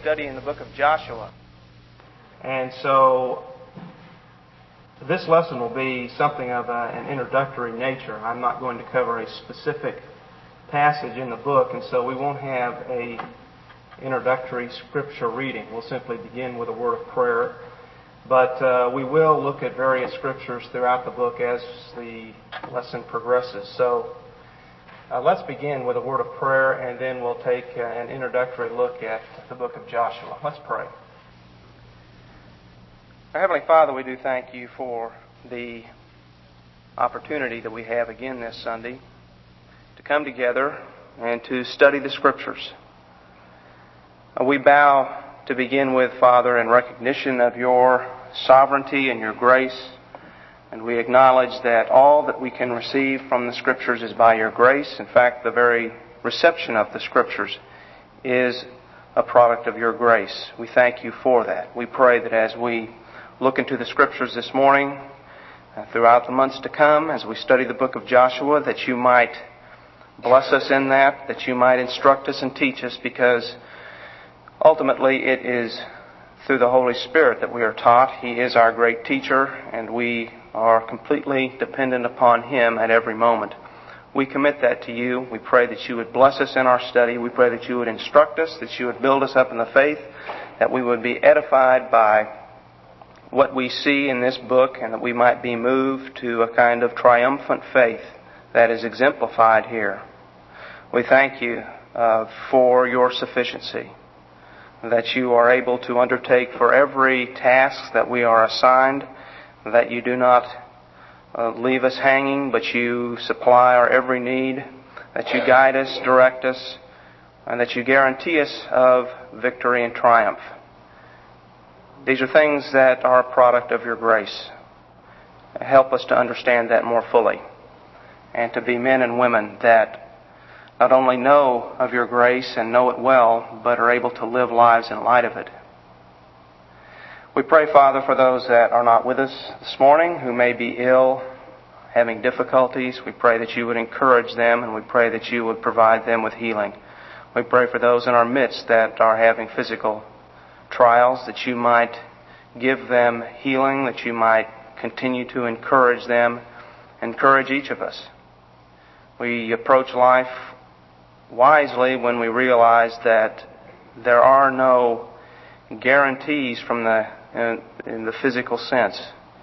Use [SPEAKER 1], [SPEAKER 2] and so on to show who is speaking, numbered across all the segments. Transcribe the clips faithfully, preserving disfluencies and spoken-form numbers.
[SPEAKER 1] study in the book of Joshua. And so this lesson will be something of a, an introductory nature. I'm not going to cover a specific passage in the book, and so we won't have a introductory scripture reading. We'll simply begin with a word of prayer. But uh, we will look at various scriptures throughout the book as the lesson progresses. So uh, let's begin with a word of prayer, and then we'll take uh, an introductory look at the book of Joshua. Let's pray. Our Heavenly Father, we do thank you for the opportunity that we have again this Sunday to come together and to study the Scriptures. Uh, we bow to begin with, Father, in recognition of your sovereignty and your grace. And we acknowledge that all that we can receive from the Scriptures is by your grace. In fact, the very reception of the Scriptures is a product of your grace. We thank you for that. We pray that as we look into the Scriptures this morning, uh, throughout the months to come, as we study the book of Joshua, that you might bless us in that, that you might instruct us and teach us, because ultimately it is through the Holy Spirit that we are taught. He is our great teacher, and we are completely dependent upon Him at every moment. We commit that to you. We pray that you would bless us in our study. We pray that you would instruct us, that you would build us up in the faith, that we would be edified by what we see in this book, and that we might be moved to a kind of triumphant faith that is exemplified here. We thank you uh, for your sufficiency, that you are able to undertake for every task that we are assigned, that you do not uh, leave us hanging, but you supply our every need, that you guide us, direct us, and that you guarantee us of victory and triumph. These are things that are a product of your grace. Help us to understand that more fully, and to be men and women that not only know of your grace and know it well, but are able to live lives in light of it. We pray, Father, for those that are not with us this morning, who may be ill, having difficulties. We pray that you would encourage them, and we pray that you would provide them with healing. We pray for those in our midst that are having physical trials, that you might give them healing, that you might continue to encourage them, encourage each of us. We approach life wisely when we realize that there are no guarantees from the in, in the physical sense,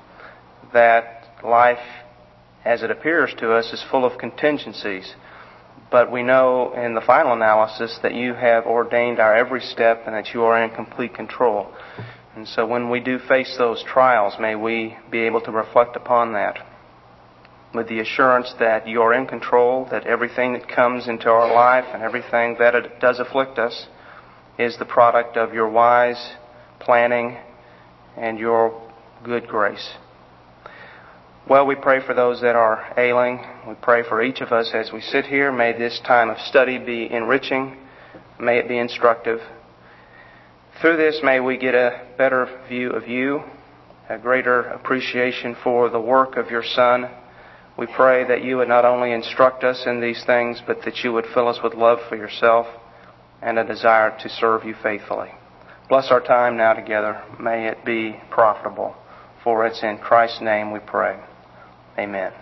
[SPEAKER 1] that life as it appears to us is full of contingencies. But we know in the final analysis that you have ordained our every step, and that you are in complete control. And so when we do face those trials, may we be able to reflect upon that with the assurance that you're in control, that everything that comes into our life and everything that it does afflict us is the product of your wise planning and your good grace. Well, we pray for those that are ailing. We pray for each of us as we sit here. May this time of study be enriching. May it be instructive. Through this, may we get a better view of you, a greater appreciation for the work of your Son. We pray that you would not only instruct us in these things, but that you would fill us with love for yourself and a desire to serve you faithfully. Bless our time now together. May it be profitable. For it's in Christ's name we pray. Amen.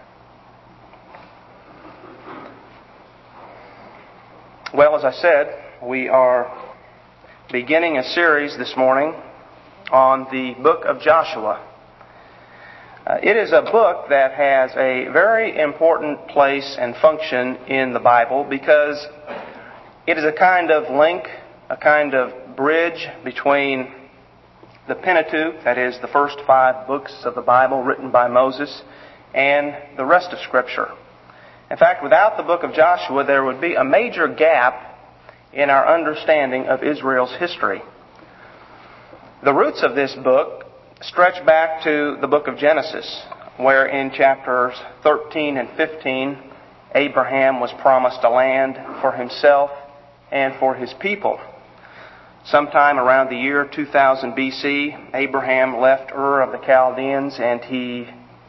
[SPEAKER 1] Well, as I said, we are beginning a series this morning on the book of Joshua. Uh, it is a book that has a very important place and function in the Bible, because it is a kind of link, a kind of bridge between the Pentateuch, that is the first five books of the Bible written by Moses, and the rest of Scripture. In fact, without the book of Joshua, there would be a major gap in our understanding of Israel's history. The roots of this book stretch back to the book of Genesis, where in chapters thirteen and fifteen, Abraham was promised a land for himself and for his people. Sometime around the year two thousand B C, Abraham left Ur of the Chaldeans and he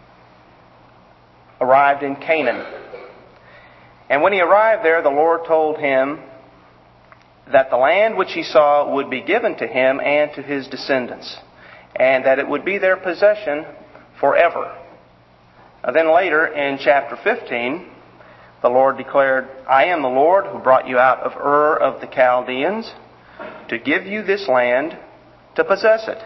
[SPEAKER 1] arrived in Canaan. And when he arrived there, the Lord told him that the land which he saw would be given to him and to his descendants, and that it would be their possession forever. And then later in chapter fifteen, the Lord declared, I am the Lord who brought you out of Ur of the Chaldeans to give you this land to possess it.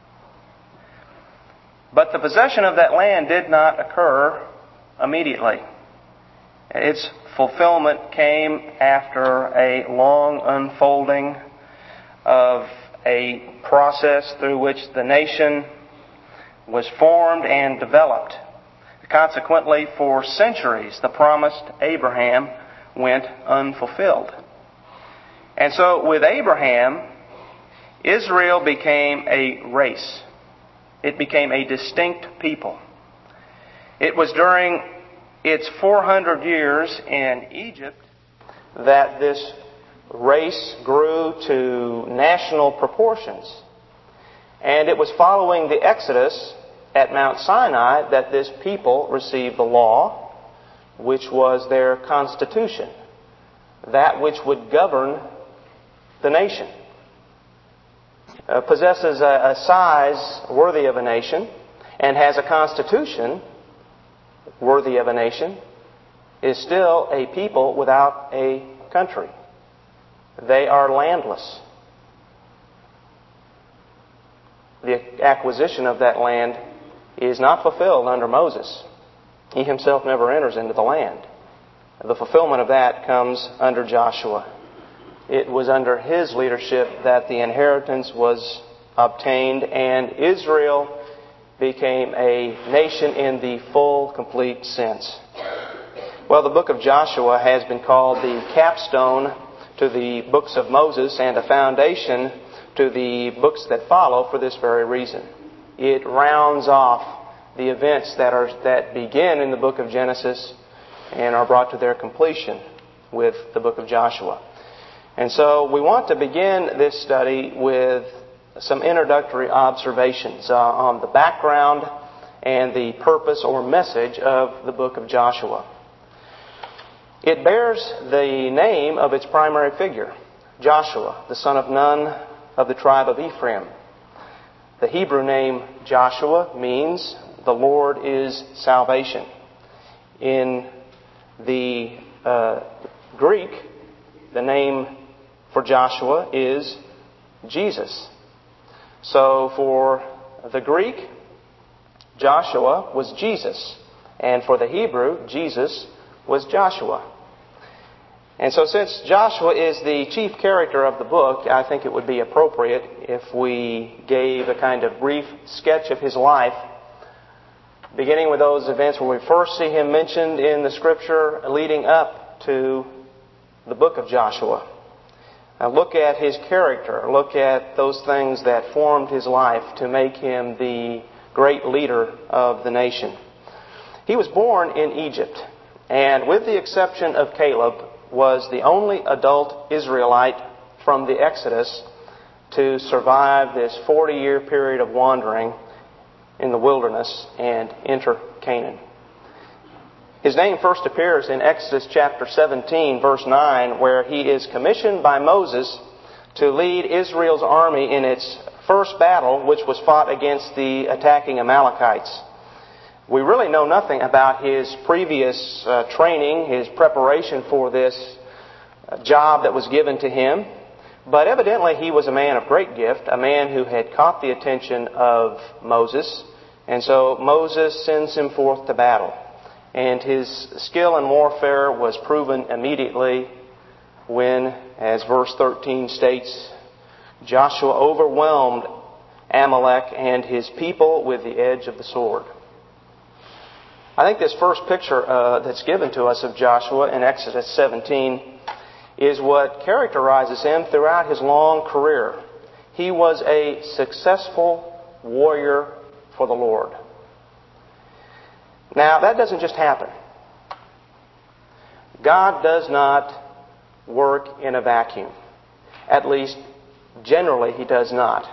[SPEAKER 1] But the possession of that land did not occur immediately. Its fulfillment came after a long unfolding of a process through which the nation was formed and developed. Consequently, for centuries, the promised Abraham went unfulfilled. And so, with Abraham, Israel became a race. It became a distinct people. It was during its four hundred years in Egypt that this race grew to national proportions. And it was following the Exodus at Mount Sinai that this people received the law, which was their constitution, that which would govern the nation. Uh, possesses a, a size worthy of a nation and has a constitution worthy of a nation, is still a people without a country. They are landless. The acquisition of that land is not fulfilled under Moses. He himself never enters into the land. The fulfillment of that comes under Joshua. It was under his leadership that the inheritance was obtained, and Israel became a nation in the full, complete sense. Well, the book of Joshua has been called the capstone to the books of Moses and a foundation to the books that follow for this very reason. It rounds off the events that are that begin in the book of Genesis and are brought to their completion with the book of Joshua. And so we want to begin this study with some introductory observations uh, on the background and the purpose or message of the book of Joshua. It bears the name of its primary figure, Joshua, the son of Nun of the tribe of Ephraim. The Hebrew name Joshua means the Lord is salvation. In the uh, Greek, the name for Joshua is Jesus. So for the Greek, Joshua was Jesus. And for the Hebrew, Jesus was Joshua. And so since Joshua is the chief character of the book, I think it would be appropriate if we gave a kind of brief sketch of his life, beginning with those events where we first see him mentioned in the Scripture leading up to the book of Joshua. Now look at his character. Look at those things that formed his life to make him the great leader of the nation. He was born in Egypt, and with the exception of Caleb, was the only adult Israelite from the Exodus to survive this forty-year period of wandering in the wilderness and enter Canaan. His name first appears in Exodus chapter seventeen, verse nine, where he is commissioned by Moses to lead Israel's army in its first battle, which was fought against the attacking Amalekites. We really know nothing about his previous uh, training, his preparation for this uh, job that was given to him. But evidently he was a man of great gift, a man who had caught the attention of Moses. And so Moses sends him forth to battle. And his skill in warfare was proven immediately when, as verse thirteen states, Joshua overwhelmed Amalek and his people with the edge of the sword. I think this first picture uh, that's given to us of Joshua in Exodus seventeen is what characterizes him throughout his long career. He was a successful warrior for the Lord. Now, that doesn't just happen. God does not work in a vacuum. At least, generally, He does not.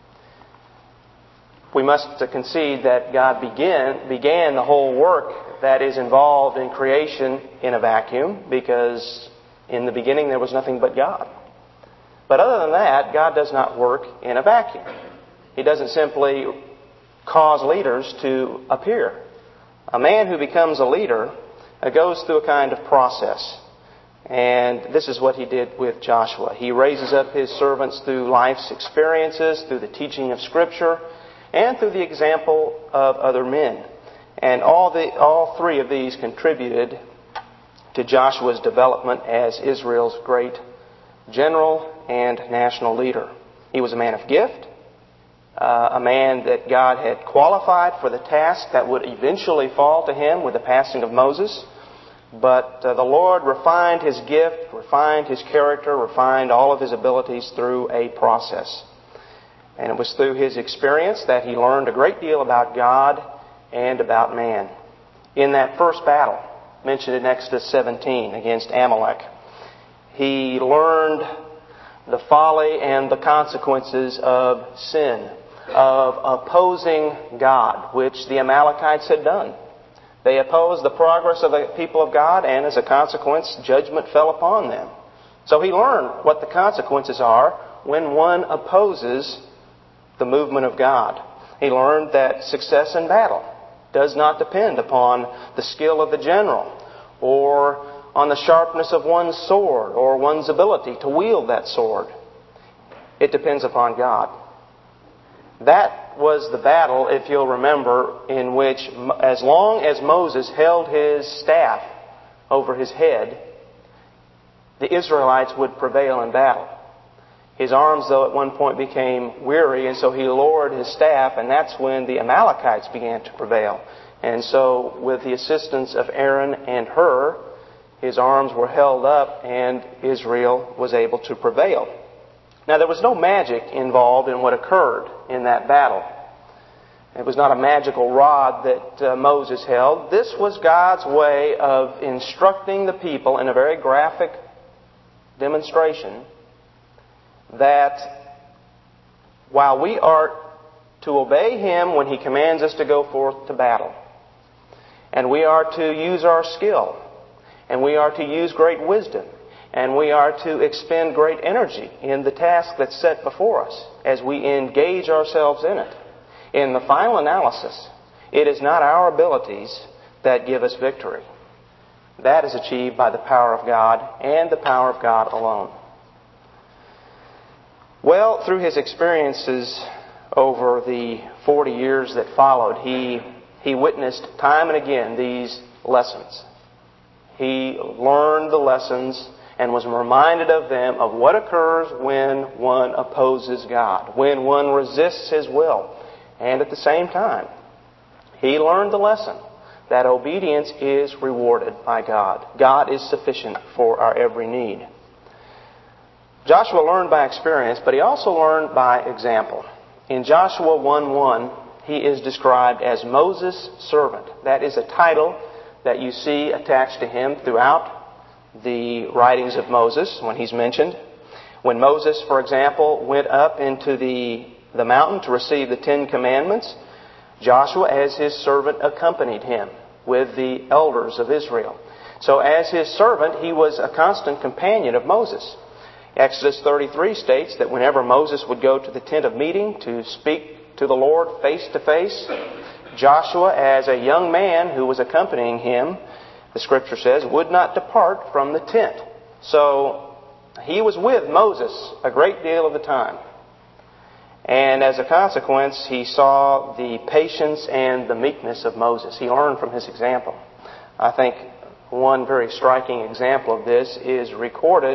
[SPEAKER 1] We must concede that God began, began the whole work that is involved in creation in a vacuum, because in the beginning there was nothing but God. But other than that, God does not work in a vacuum. He doesn't simply cause leaders to appear. A man who becomes a leader goes through a kind of process. And this is what he did with Joshua. He raises up his servants through life's experiences, through the teaching of Scripture, and through the example of other men. And all the all three of these contributed to Joshua's development as Israel's great general and national leader. He was a man of gift, uh, a man that God had qualified for the task that would eventually fall to him with the passing of Moses. But uh, the Lord refined his gift, refined his character, refined all of his abilities through a process. And it was through his experience that he learned a great deal about God and about man. In that first battle, mentioned in Exodus seventeen against Amalek, he learned the folly and the consequences of sin, of opposing God, which the Amalekites had done. They opposed the progress of the people of God, and as a consequence, judgment fell upon them. So he learned what the consequences are when one opposes the movement of God. He learned that success in battle does not depend upon the skill of the general or on the sharpness of one's sword or one's ability to wield that sword. It depends upon God. That was the battle, if you'll remember, in which as long as Moses held his staff over his head, the Israelites would prevail in battle. His arms, though, at one point became weary, and so he lowered his staff, and that's when the Amalekites began to prevail. And so, with the assistance of Aaron and Hur, his arms were held up, and Israel was able to prevail. Now, there was no magic involved in what occurred in that battle. It was not a magical rod that uh, Moses held. This was God's way of instructing the people in a very graphic demonstration that while we are to obey Him when He commands us to go forth to battle, and we are to use our skill, and we are to use great wisdom, and we are to expend great energy in the task that's set before us as we engage ourselves in it. In the final analysis, it is not our abilities that give us victory. That is achieved by the power of God and the power of God alone. Well, through his experiences over the forty years that followed, he, he witnessed time and again these lessons. He learned the lessons and was reminded of them of what occurs when one opposes God, when one resists His will. And at the same time, he learned the lesson that obedience is rewarded by God. God is sufficient for our every need. Joshua learned by experience, but he also learned by example. In Joshua one one, he is described as Moses' servant. That is a title that you see attached to him throughout the writings of Moses when he's mentioned. When Moses, for example, went up into the, the mountain to receive the Ten Commandments, Joshua, as his servant, accompanied him with the elders of Israel. So as his servant, he was a constant companion of Moses. Exodus thirty-three states that whenever Moses would go to the tent of meeting to speak to the Lord face to face, Joshua, as a young man who was accompanying him, the Scripture says, would not depart from the tent. So he was with Moses a great deal of the time. And as a consequence, he saw the patience and the meekness of Moses. He learned from his example. I think one very striking example of this is recorded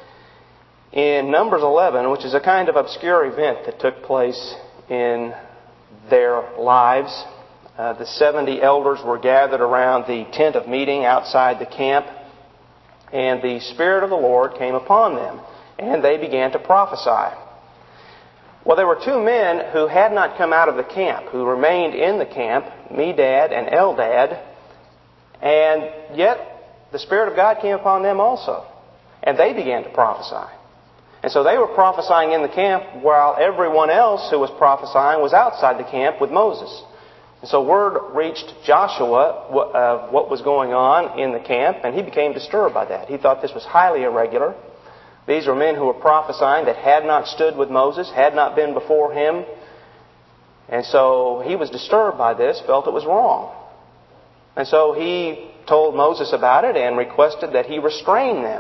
[SPEAKER 1] in Numbers eleven, which is a kind of obscure event that took place in their lives. Uh, the seventy elders were gathered around the tent of meeting outside the camp, and the Spirit of the Lord came upon them, and they began to prophesy. Well, there were two men who had not come out of the camp, who remained in the camp, Medad and Eldad, and yet the Spirit of God came upon them also, and they began to prophesy. And so they were prophesying in the camp while everyone else who was prophesying was outside the camp with Moses. And so word reached Joshua of what was going on in the camp, and he became disturbed by that. He thought this was highly irregular. These were men who were prophesying that had not stood with Moses, had not been before him. And so he was disturbed by this, felt it was wrong. And so he told Moses about it and requested that he restrain them.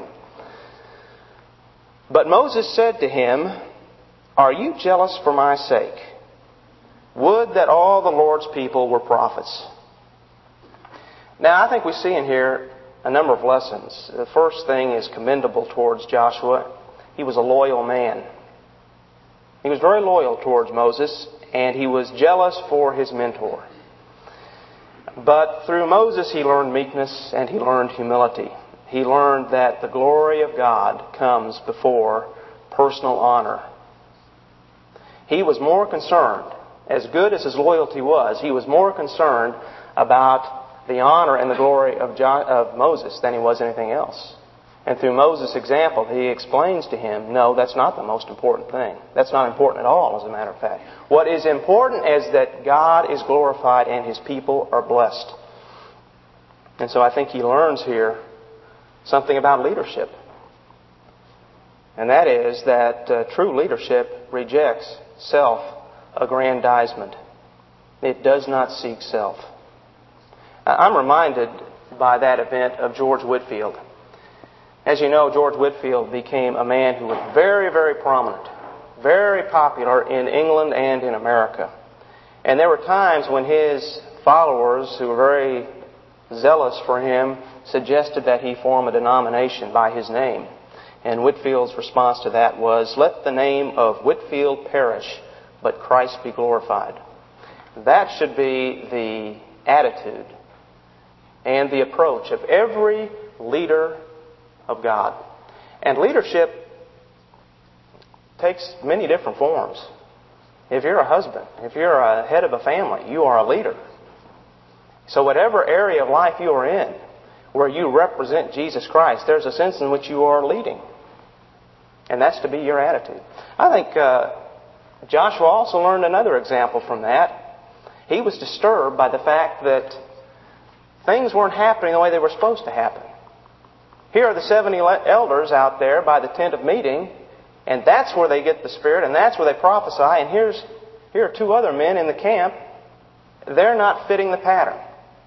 [SPEAKER 1] But Moses said to him, "Are you jealous for my sake? Would that all the Lord's people were prophets." Now, I think we see in here a number of lessons. The first thing is commendable towards Joshua. He was a loyal man. He was very loyal towards Moses, and he was jealous for his mentor. But through Moses, he learned meekness and he learned humility. He learned that the glory of God comes before personal honor. He was more concerned, as good as his loyalty was, he was more concerned about the honor and the glory of, jo- of Moses than he was anything else. And through Moses' example, he explains to him, no, that's not the most important thing. That's not important at all, as a matter of fact. What is important is that God is glorified and His people are blessed. And so I think he learns here something about leadership. And that is that uh, true leadership rejects self-aggrandizement. It does not seek self. I'm reminded by that event of George Whitefield. As you know, George Whitefield became a man who was very, very prominent, very popular in England and in America. And there were times when his followers, who were very zealous for him, suggested that he form a denomination by his name. And Whitefield's response to that was, "Let the name of Whitefield perish, but Christ be glorified." That should be the attitude and the approach of every leader of God. And leadership takes many different forms. If you're a husband, if you're a head of a family, you are a leader. So whatever area of life you are in, where you represent Jesus Christ, there's a sense in which you are leading. And that's to be your attitude. I think uh, Joshua also learned another example from that. He was disturbed by the fact that things weren't happening the way they were supposed to happen. Here are the seventy elders out there by the tent of meeting, and that's where they get the Spirit, and that's where they prophesy, and here's here are two other men in the camp. They're not fitting the pattern.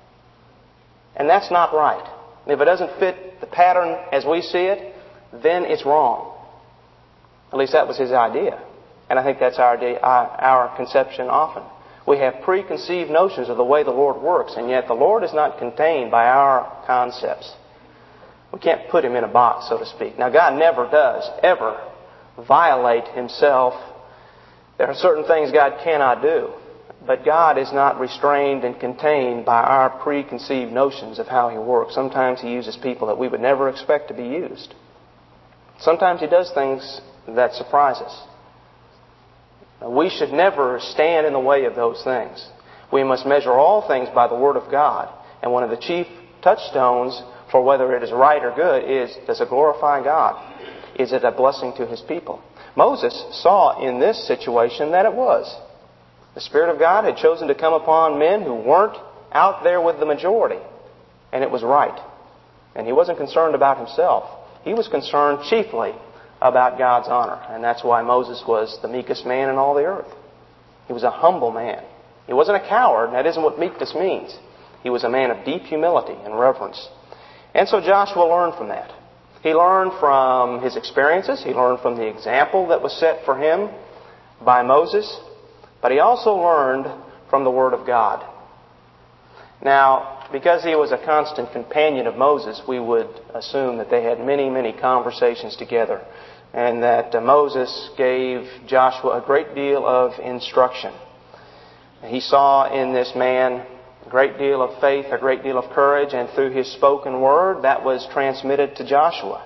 [SPEAKER 1] And that's not right. If it doesn't fit the pattern as we see it, then it's wrong. At least that was his idea. And I think that's our, our conception often. We have preconceived notions of the way the Lord works, and yet the Lord is not contained by our concepts. We can't put Him in a box, so to speak. Now, God never does, ever violate Himself. There are certain things God cannot do. But God is not restrained and contained by our preconceived notions of how He works. Sometimes He uses people that we would never expect to be used. Sometimes He does things that surprise us. Now, we should never stand in the way of those things. We must measure all things by the Word of God. And one of the chief touchstones for whether it is right or good is, does it glorify God? Is it a blessing to His people? Moses saw in this situation that it was. The Spirit of God had chosen to come upon men who weren't out there with the majority. And it was right. And he wasn't concerned about himself. He was concerned chiefly about God's honor. And that's why Moses was the meekest man in all the earth. He was a humble man. He wasn't a coward. That isn't what meekness means. He was a man of deep humility and reverence. And so Joshua learned from that. He learned from his experiences. He learned from the example that was set for him by Moses. But he also learned from the Word of God. Now, because he was a constant companion of Moses, we would assume that they had many, many conversations together, and that uh, Moses gave Joshua a great deal of instruction. He saw in this man a great deal of faith, a great deal of courage, and through his spoken word, that was transmitted to Joshua.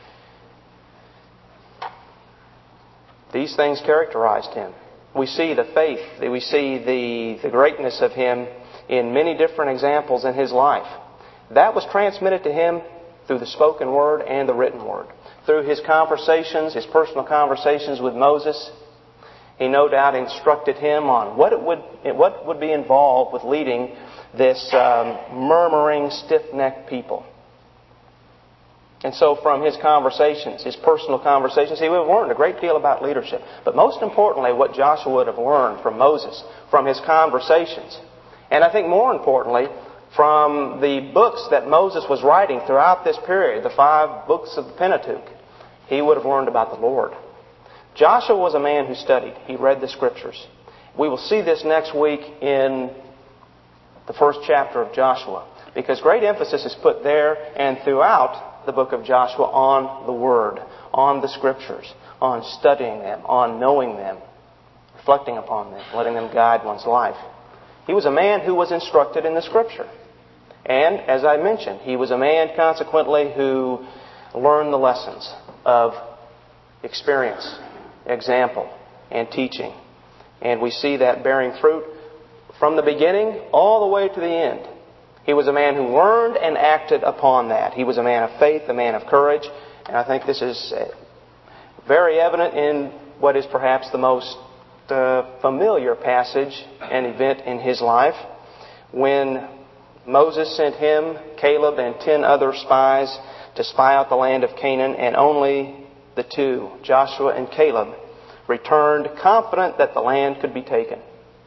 [SPEAKER 1] These things characterized him. We see the faith, we see the, the greatness of him in many different examples in his life. That was transmitted to him through the spoken word and the written word. Through his conversations, his personal conversations with Moses, he no doubt instructed him on what it would what would be involved with leading this um, murmuring, stiff-necked people. And so from his conversations, his personal conversations, he would have learned a great deal about leadership. But most importantly, what Joshua would have learned from Moses, from his conversations, and I think more importantly, from the books that Moses was writing throughout this period, the five books of the Pentateuch, he would have learned about the Lord. Joshua was a man who studied. He read the Scriptures. We will see this next week in the first chapter of Joshua, because great emphasis is put there and throughout the book of Joshua on the Word, on the Scriptures, on studying them, on knowing them, reflecting upon them, letting them guide one's life. He was a man who was instructed in the Scripture. And, as I mentioned, he was a man, consequently, who learned the lessons of experience, example, and teaching. And we see that bearing fruit from the beginning all the way to the end. He was a man who learned and acted upon that. He was a man of faith, a man of courage. And I think this is very evident in what is perhaps the most uh, familiar passage and event in his life, when Moses sent him, Caleb, and ten other spies to spy out the land of Canaan, and only the two, Joshua and Caleb, returned confident that the land could be taken.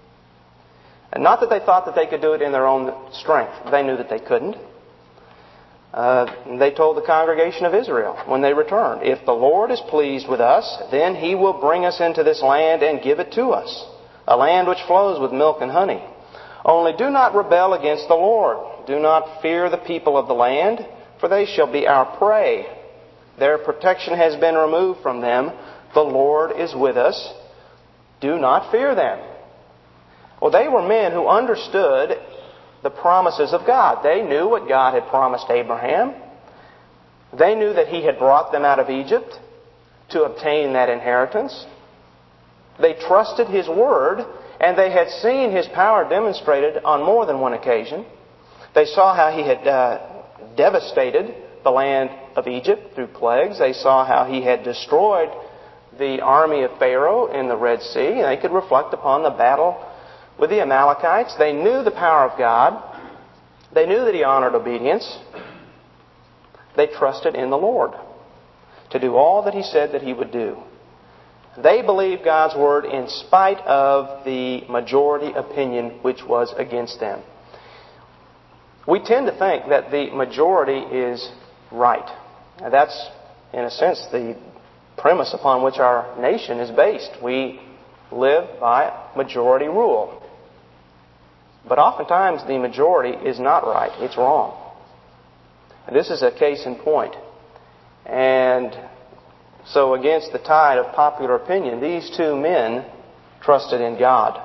[SPEAKER 1] And not that they thought that they could do it in their own strength. They knew that they couldn't. Uh, they told the congregation of Israel when they returned, if the Lord is pleased with us, then He will bring us into this land and give it to us, a land which flows with milk and honey. Only do not rebel against the Lord. Do not fear the people of the land, for they shall be our prey. Their protection has been removed from them. The Lord is with us. Do not fear them. Well, they were men who understood the promises of God. They knew what God had promised Abraham. They knew that He had brought them out of Egypt to obtain that inheritance. They trusted His Word, and they had seen His power demonstrated on more than one occasion. They saw how He had uh, devastated the land of Egypt through plagues. They saw how He had destroyed the army of Pharaoh in the Red Sea. And they could reflect upon the battle with the Amalekites. They knew the power of God. They knew that He honored obedience. They trusted in the Lord to do all that He said that He would do. They believed God's Word in spite of the majority opinion which was against them. We tend to think that the majority is right. Now, that's, in a sense, the premise upon which our nation is based. We live by majority rule. But oftentimes the majority is not right. It's wrong. And this is a case in point. And so against the tide of popular opinion, these two men trusted in God.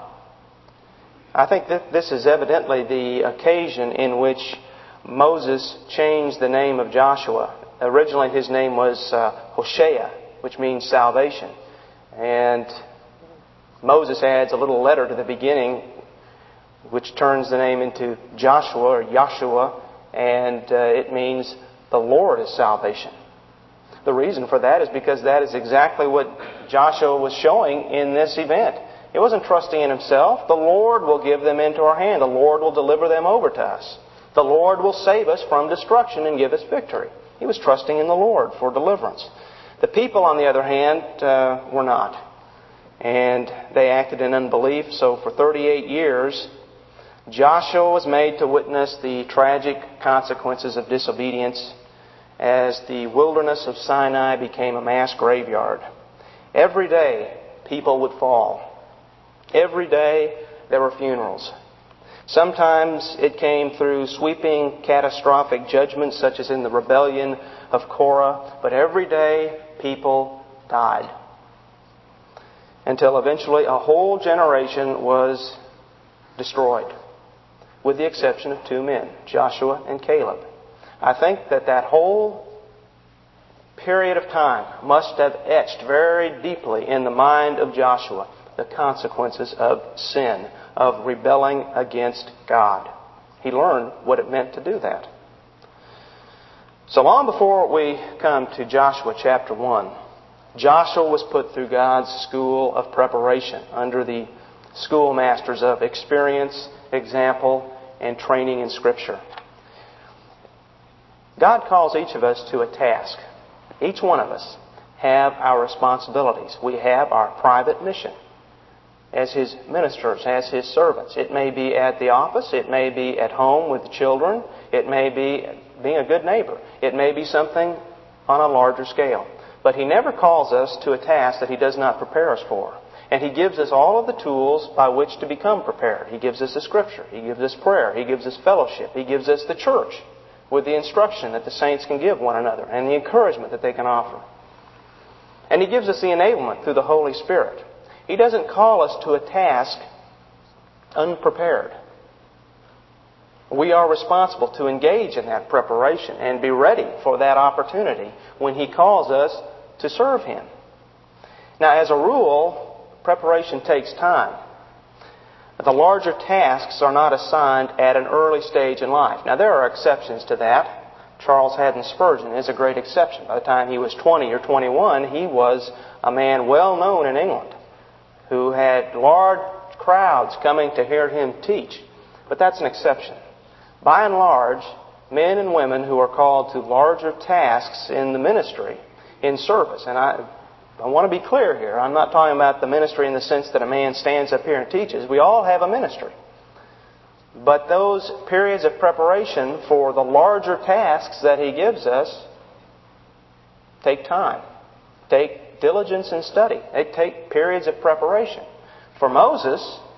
[SPEAKER 1] I think that this is evidently the occasion in which Moses changed the name of Joshua. Originally his name was uh, Hosea, which means salvation. And Moses adds a little letter to the beginning which turns the name into Joshua or Yahshua, and uh, it means the Lord is salvation. The reason for that is because that is exactly what Joshua was showing in this event. He wasn't trusting in himself. The Lord will give them into our hand. The Lord will deliver them over to us. The Lord will save us from destruction and give us victory. He was trusting in the Lord for deliverance. The people, on the other hand, uh, were not. And they acted in unbelief. So for thirty-eight years, Joshua was made to witness the tragic consequences of disobedience as the wilderness of Sinai became a mass graveyard. Every day, people would fall. Every day, there were funerals. Sometimes it came through sweeping, catastrophic judgments, such as in the rebellion of Korah. But every day, people died. Until eventually a whole generation was destroyed, with the exception of two men, Joshua and Caleb. I think that that whole period of time must have etched very deeply in the mind of Joshua the consequences of sin, of rebelling against God. He learned what it meant to do that. So long before we come to Joshua chapter one, Joshua was put through God's school of preparation under the schoolmasters of experience, example, and training in Scripture. God calls each of us to a task. Each one of us have our responsibilities. We have our private mission as His ministers, as His servants. It may be at the office. It may be at home with the children. It may be being a good neighbor. It may be something on a larger scale. But He never calls us to a task that He does not prepare us for. And He gives us all of the tools by which to become prepared. He gives us the Scripture. He gives us prayer. He gives us fellowship. He gives us the church with the instruction that the saints can give one another and the encouragement that they can offer. And He gives us the enablement through the Holy Spirit. He doesn't call us to a task unprepared. We are responsible to engage in that preparation and be ready for that opportunity when He calls us to serve Him. Now, as a rule, preparation takes time. The larger tasks are not assigned at an early stage in life. Now, there are exceptions to that. Charles Haddon Spurgeon is a great exception. By the time he was twenty or twenty-one, he was a man well known in England who had large crowds coming to hear him teach. But that's an exception. By and large, men and women who are called to larger tasks in the ministry, in service, and I, I want to be clear here. I'm not talking about the ministry in the sense that a man stands up here and teaches. We all have a ministry. But those periods of preparation for the larger tasks that He gives us take time, take diligence and study. They take periods of preparation. For Moses,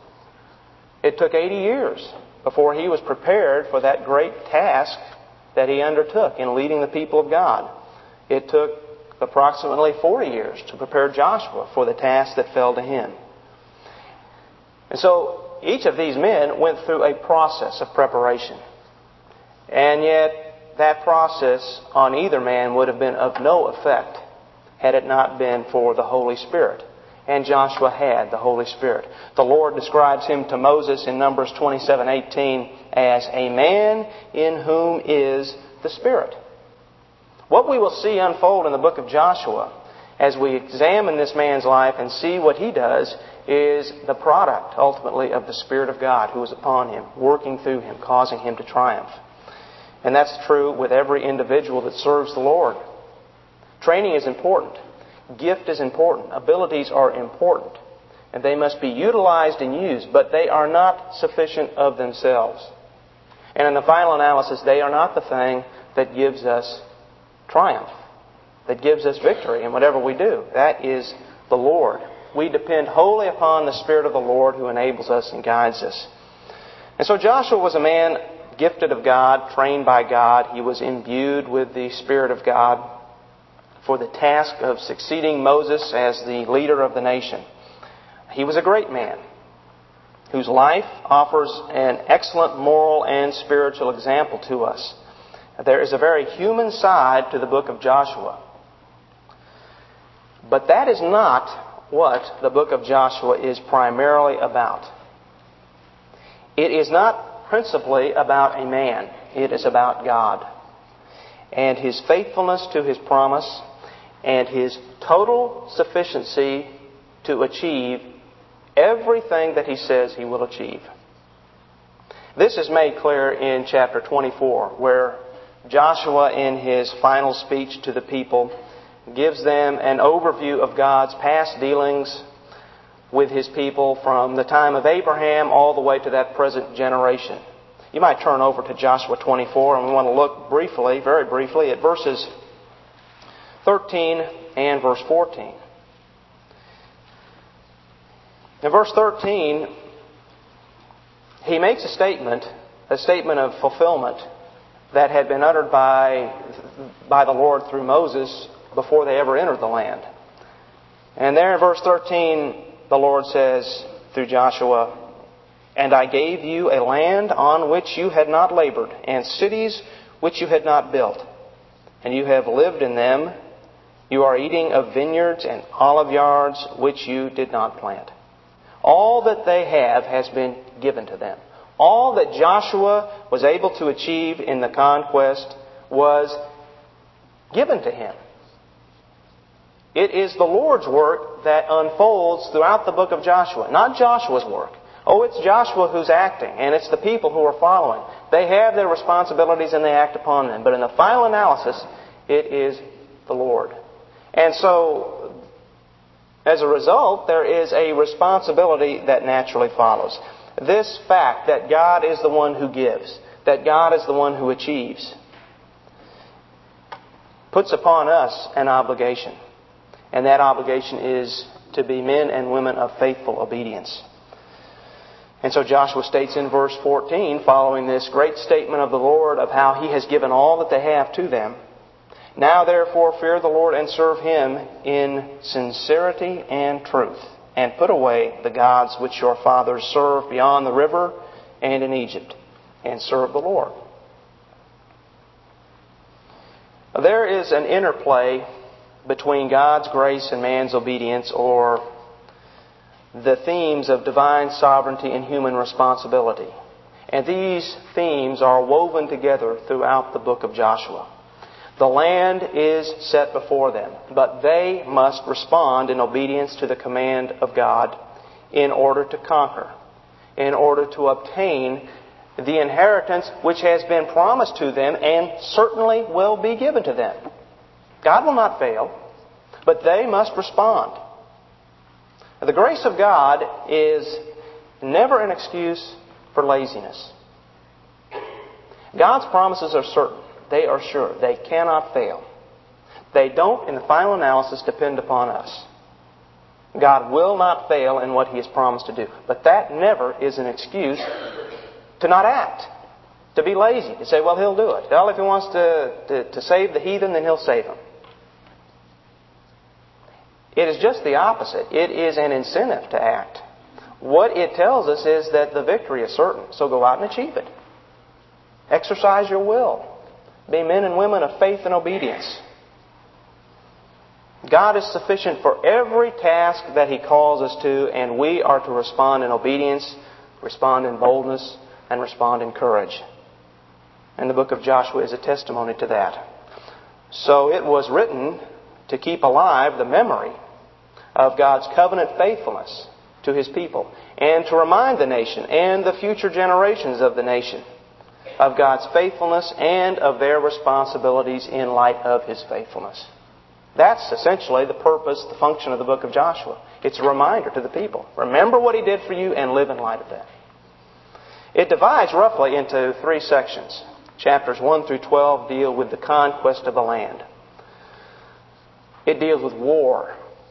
[SPEAKER 1] it took eighty years before he was prepared for that great task that he undertook in leading the people of God. It took approximately forty years to prepare Joshua for the task that fell to him. And so each of these men went through a process of preparation. And yet that process on either man would have been of no effect had it not been for the Holy Spirit. And Joshua had the Holy Spirit. The Lord describes him to Moses in Numbers twenty-seven eighteen as a man in whom is the Spirit. What we will see unfold in the book of Joshua as we examine this man's life and see what he does is the product, ultimately, of the Spirit of God who is upon him, working through him, causing him to triumph. And that's true with every individual that serves the Lord. Training is important. Gift is important. Abilities are important. And they must be utilized and used, but they are not sufficient of themselves. And in the final analysis, they are not the thing that gives us triumph, that gives us victory in whatever we do. That is the Lord. We depend wholly upon the Spirit of the Lord who enables us and guides us. And so Joshua was a man gifted of God, trained by God. He was imbued with the Spirit of God for the task of succeeding Moses as the leader of the nation. He was a great man whose life offers an excellent moral and spiritual example to us. There is a very human side to the book of Joshua. But that is not what the book of Joshua is primarily about. It is not principally about a man. It is about God and His faithfulness to His promise and His total sufficiency to achieve everything that He says He will achieve. This is made clear in chapter twenty-four, where Joshua, in his final speech to the people, gives them an overview of God's past dealings with His people from the time of Abraham all the way to that present generation. You might turn over to Joshua twenty-four, and we want to look briefly, very briefly, at verses thirteen and verse fourteen. In verse thirteen, he makes a statement, a statement of fulfillment that had been uttered by, by the Lord through Moses before they ever entered the land. And there in verse thirteen, the Lord says through Joshua, "And I gave you a land on which you had not labored, and cities which you had not built. And you have lived in them. You are eating of vineyards and olive yards which you did not plant." All that they have has been given to them. All that Joshua was able to achieve in the conquest was given to him. It is the Lord's work that unfolds throughout the book of Joshua. Not Joshua's work. Oh, it's Joshua who's acting, and it's the people who are following. They have their responsibilities and they act upon them. But in the final analysis, it is the Lord. And so, as a result, there is a responsibility that naturally follows. This fact that God is the one who gives, that God is the one who achieves, puts upon us an obligation. And that obligation is to be men and women of faithful obedience. And so Joshua states in verse fourteen, following this great statement of the Lord of how He has given all that they have to them, "Now therefore fear the Lord and serve Him in sincerity and truth, and put away the gods which your fathers served beyond the river and in Egypt, and serve the Lord." There is an interplay between God's grace and man's obedience, or the themes of divine sovereignty and human responsibility. And these themes are woven together throughout the book of Joshua. The land is set before them, but they must respond in obedience to the command of God in order to conquer, in order to obtain the inheritance which has been promised to them and certainly will be given to them. God will not fail, but they must respond. The grace of God is never an excuse for laziness. God's promises are certain. They are sure. They cannot fail. They don't, in the final analysis, depend upon us. God will not fail in what He has promised to do. But that never is an excuse to not act, to be lazy, to say, well, He'll do it. Well, if He wants to, to, to save the heathen, then He'll save them. It is just the opposite. It is an incentive to act. What it tells us is that the victory is certain, so go out and achieve it. Exercise your will. Be men and women of faith and obedience. God is sufficient for every task that He calls us to, and we are to respond in obedience, respond in boldness, and respond in courage. And the book of Joshua is a testimony to that. So it was written to keep alive the memory of God's covenant faithfulness to His people, and to remind the nation and the future generations of the nation of God's faithfulness and of their responsibilities in light of His faithfulness. That's essentially the purpose, the function of the book of Joshua. It's a reminder to the people. Remember what He did for you and live in light of that. It divides roughly into three sections. Chapters one through twelve deal with the conquest of the land. It deals with war.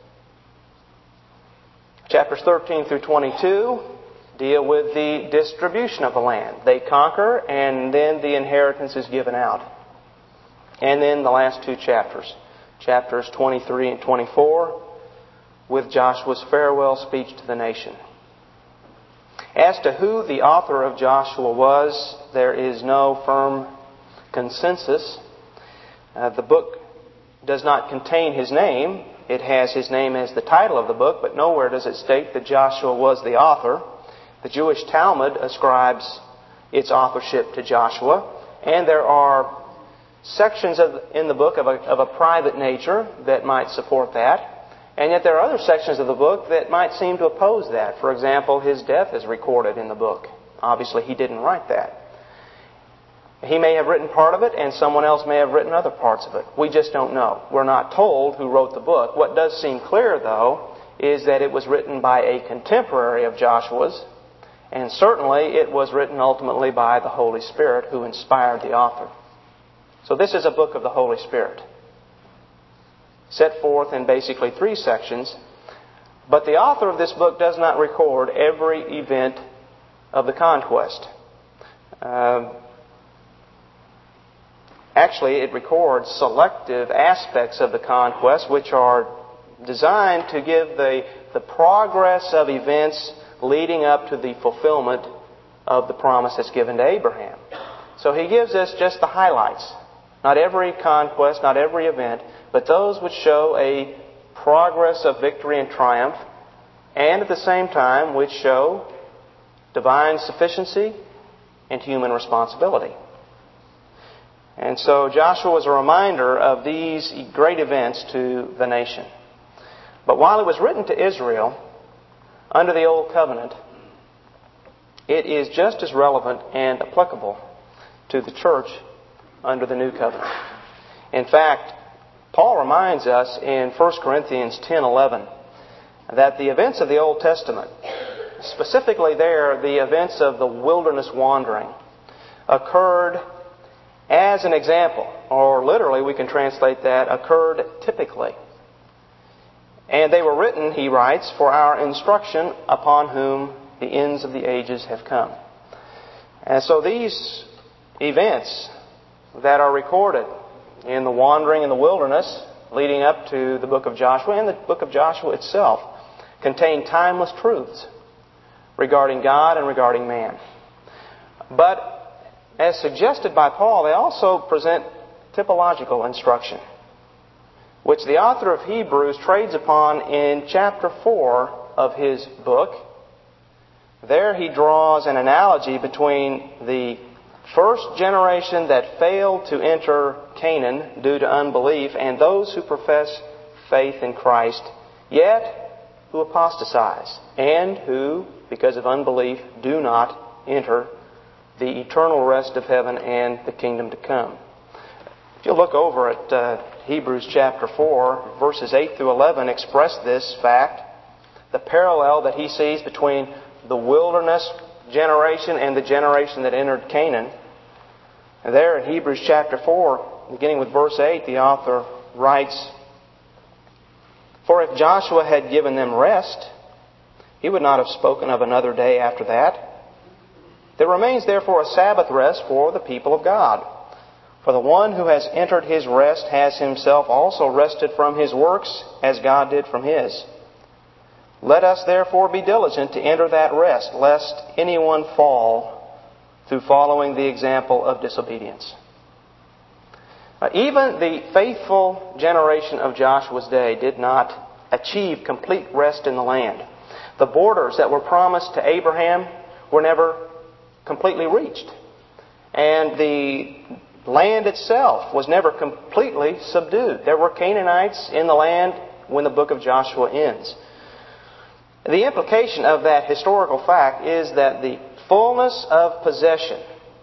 [SPEAKER 1] Chapters thirteen through twenty-two deal with the distribution of the land. They conquer, and then the inheritance is given out. And then the last two chapters, chapters twenty-three and twenty-four, with Joshua's farewell speech to the nation. As to who the author of Joshua was, there is no firm consensus. Uh, the book does not contain his name. It has his name as the title of the book, but nowhere does it state that Joshua was the author. The Jewish Talmud ascribes its authorship to Joshua, and there are sections of, in the book of a, of a private nature that might support that. And yet there are other sections of the book that might seem to oppose that. For example, his death is recorded in the book. Obviously, he didn't write that. He may have written part of it, and someone else may have written other parts of it. We just don't know. We're not told who wrote the book. What does seem clear, though, is that it was written by a contemporary of Joshua's, and certainly it was written ultimately by the Holy Spirit who inspired the author. So this is a book of the Holy Spirit, set forth in basically three sections. But the author of this book does not record every event of the conquest. Uh, actually, it records selective aspects of the conquest which are designed to give the, the progress of events leading up to the fulfillment of the promise that's given to Abraham. So he gives us just the highlights. Not every conquest, not every event, but those which show a progress of victory and triumph, and at the same time which show divine sufficiency and human responsibility. And so Joshua was a reminder of these great events to the nation. But while it was written to Israel under the Old Covenant, it is just as relevant and applicable to the church under the New Covenant. In fact, Paul reminds us in First Corinthians ten eleven that the events of the Old Testament, specifically there, the events of the wilderness wandering, occurred as an example, or literally we can translate that, occurred typically. And they were written, he writes, for our instruction upon whom the ends of the ages have come. And so these events that are recorded in the wandering in the wilderness leading up to the book of Joshua and the book of Joshua itself contain timeless truths regarding God and regarding man. But as suggested by Paul, they also present typological instruction, which the author of Hebrews trades upon in chapter four of his book. There he draws an analogy between the first generation that failed to enter Canaan due to unbelief and those who profess faith in Christ, yet who apostatize and who, because of unbelief, do not enter the eternal rest of heaven and the kingdom to come. If you look over at uh, Hebrews chapter four, verses eight through eleven express this fact, the parallel that he sees between the wilderness generation and the generation that entered Canaan. And there in Hebrews chapter four, beginning with verse eight, the author writes, "For if Joshua had given them rest, he would not have spoken of another day after that. There remains therefore a Sabbath rest for the people of God. For the one who has entered his rest has himself also rested from his works as God did from his. Let us therefore be diligent to enter that rest, lest anyone fall through following the example of disobedience." Uh, even the faithful generation of Joshua's day did not achieve complete rest in the land. The borders that were promised to Abraham were never completely reached. And the land itself was never completely subdued. There were Canaanites in the land when the book of Joshua ends. The implication of that historical fact is that the fullness of possession,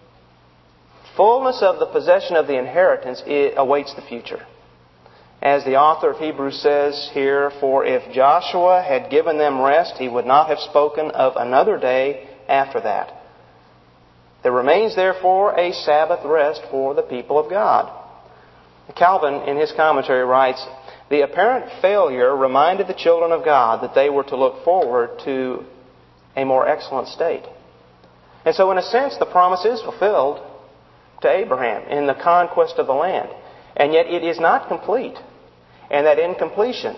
[SPEAKER 1] fullness of the possession of the inheritance, it awaits the future. As the author of Hebrews says here, "For if Joshua had given them rest, he would not have spoken of another day after that. There remains therefore a Sabbath rest for the people of God." Calvin, in his commentary, writes, "The apparent failure reminded the children of God that they were to look forward to a more excellent state." And so in a sense, the promise is fulfilled to Abraham in the conquest of the land. And yet it is not complete. And that incompletion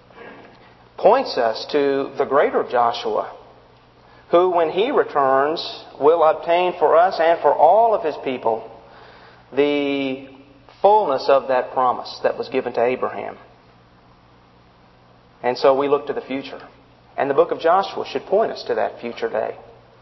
[SPEAKER 1] points us to the greater Joshua, who, when he returns, will obtain for us and for all of his people the fullness of that promise that was given to Abraham. And so we look to the future. And the book of Joshua should point us to that future day.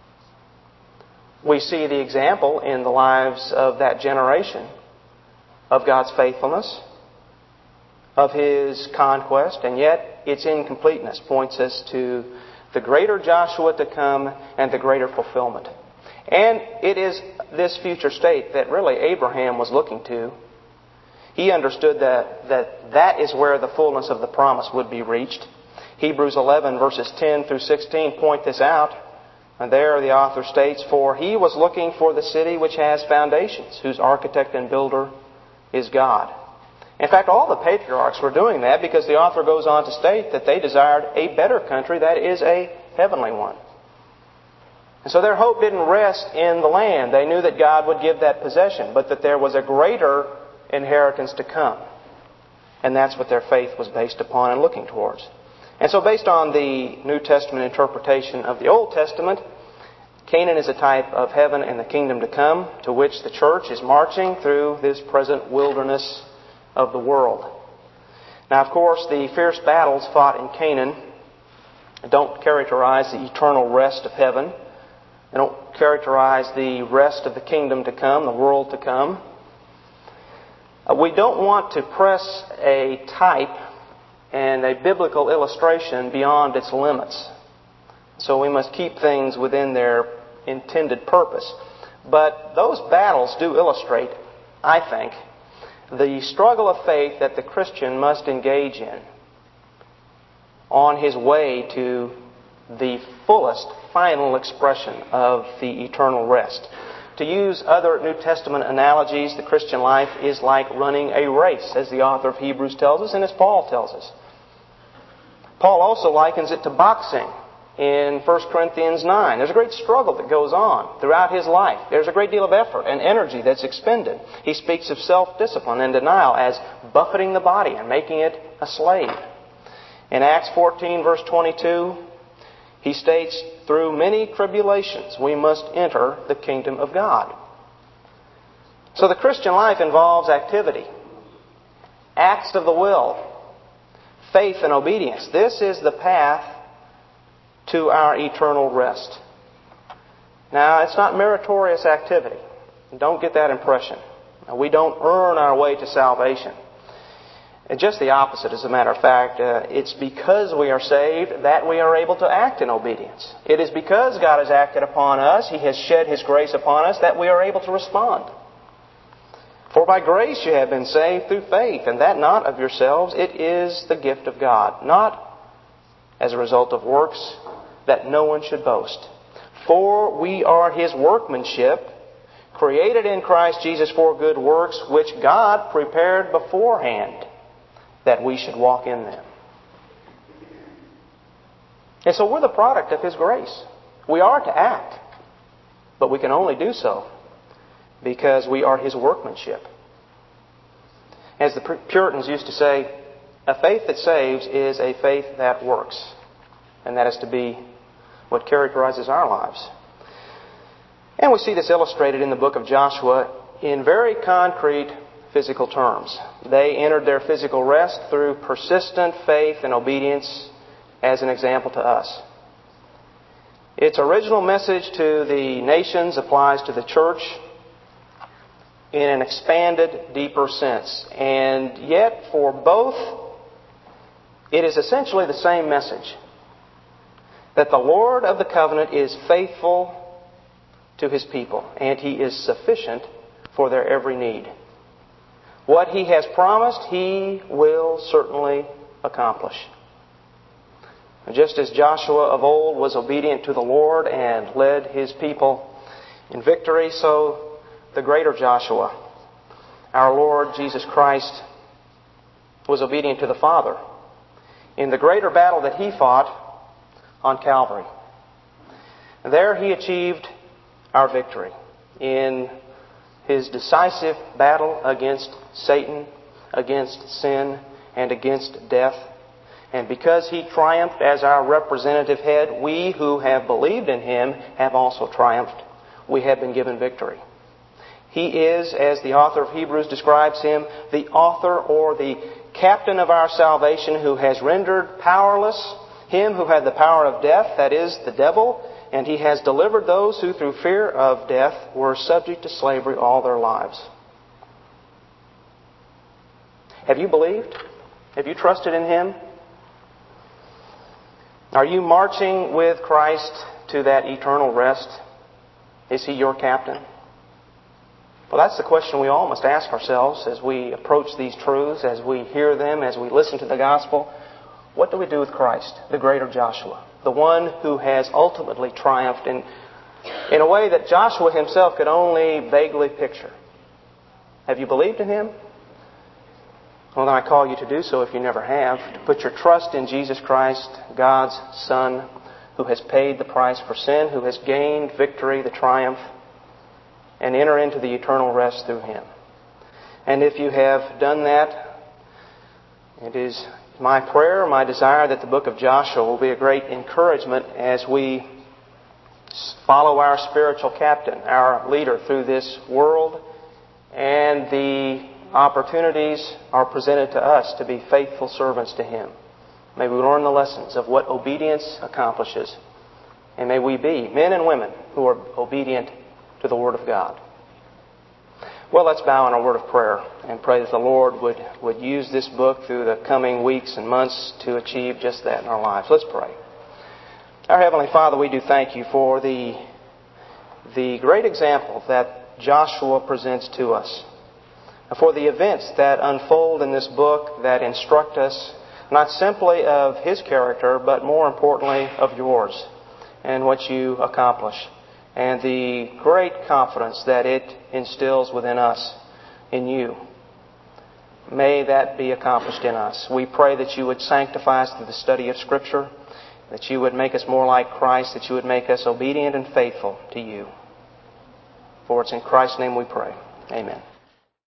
[SPEAKER 1] We see the example in the lives of that generation of God's faithfulness, of His conquest, and yet its incompleteness points us to the greater Joshua to come and the greater fulfillment. And it is this future state that really Abraham was looking to. He understood that that, that is where the fullness of the promise would be reached. Hebrews eleven verses ten through sixteen point this out. And there the author states, "For he was looking for the city which has foundations, whose architect and builder is God." In fact, all the patriarchs were doing that because the author goes on to state that they desired a better country, that is, a heavenly one. And so their hope didn't rest in the land. They knew that God would give that possession, but that there was a greater inheritance to come. And that's what their faith was based upon and looking towards. And so based on the New Testament interpretation of the Old Testament, Canaan is a type of heaven and the kingdom to come, to which the church is marching through this present wilderness of the world. Now, of course, the fierce battles fought in Canaan don't characterize the eternal rest of heaven. They don't characterize the rest of the kingdom to come, the world to come. Uh, we don't want to press a type and a biblical illustration beyond its limits. So we must keep things within their intended purpose. But those battles do illustrate, I think, the struggle of faith that the Christian must engage in on his way to the fullest, final expression of the eternal rest. To use other New Testament analogies, the Christian life is like running a race, as the author of Hebrews tells us and as Paul tells us. Paul also likens it to boxing in First Corinthians nine. There's a great struggle that goes on throughout his life. There's a great deal of effort and energy that's expended. He speaks of self-discipline and denial as buffeting the body and making it a slave. In Acts fourteen, verse twenty-two, he states, through many tribulations we must enter the kingdom of God. So the Christian life involves activity, acts of the will, faith and obedience. This is the path to our eternal rest. Now, it's not meritorious activity. Don't get that impression. We don't earn our way to salvation. And just the opposite, as a matter of fact. Uh, it's because we are saved that we are able to act in obedience. It is because God has acted upon us, He has shed His grace upon us, that we are able to respond. For by grace you have been saved through faith, and that not of yourselves, it is the gift of God, not as a result of works, that no one should boast. For we are His workmanship, created in Christ Jesus for good works, which God prepared beforehand, that we should walk in them. And so we're the product of His grace. We are to act, but we can only do so because we are His workmanship. As the Puritans used to say, a faith that saves is a faith that works. And that is to be what characterizes our lives. And we see this illustrated in the book of Joshua in very concrete physical terms. They entered their physical rest through persistent faith and obedience as an example to us. Its original message to the nations applies to the church in an expanded, deeper sense. And yet, for both, it is essentially the same message. That the Lord of the covenant is faithful to His people, and He is sufficient for their every need. What He has promised, He will certainly accomplish. Just as Joshua of old was obedient to the Lord and led his people in victory, so the greater Joshua, our Lord Jesus Christ, was obedient to the Father in the greater battle that He fought on Calvary. There He achieved our victory in His decisive battle against Satan, against sin, and against death. And because He triumphed as our representative head, we who have believed in Him have also triumphed. We have been given victory. He is, as the author of Hebrews describes Him, the author or the captain of our salvation, who has rendered powerless him who had the power of death, that is, the devil, and He has delivered those who through fear of death were subject to slavery all their lives. Have you believed? Have you trusted in Him? Are you marching with Christ to that eternal rest? Is He your captain? Well, that's the question we all must ask ourselves as we approach these truths, as we hear them, as we listen to the gospel. What do we do with Christ, the greater Joshua, the one who has ultimately triumphed in, in a way that Joshua himself could only vaguely picture? Have you believed in Him? Well, then I call you to do so if you never have, to put your trust in Jesus Christ, God's Son, who has paid the price for sin, who has gained victory, the triumph, and enter into the eternal rest through Him. And if you have done that, it is my prayer, my desire that the book of Joshua will be a great encouragement as we follow our spiritual captain, our leader through this world, and the opportunities are presented to us to be faithful servants to Him. May we learn the lessons of what obedience accomplishes. And may we be men and women who are obedient to the Word of God. Well, let's bow in a word of prayer and pray that the Lord would, would use this book through the coming weeks and months to achieve just that in our lives. Let's pray. Our Heavenly Father, we do thank You for the the great example that Joshua presents to us, for the events that unfold in this book that instruct us not simply of his character, but more importantly of yours and what you accomplish, and the great confidence that it instills within us, in you. May that be accomplished in us. We pray that you would sanctify us through the study of Scripture, that you would make us more like Christ, that you would make us obedient and faithful to you. For it's in Christ's name we pray. Amen.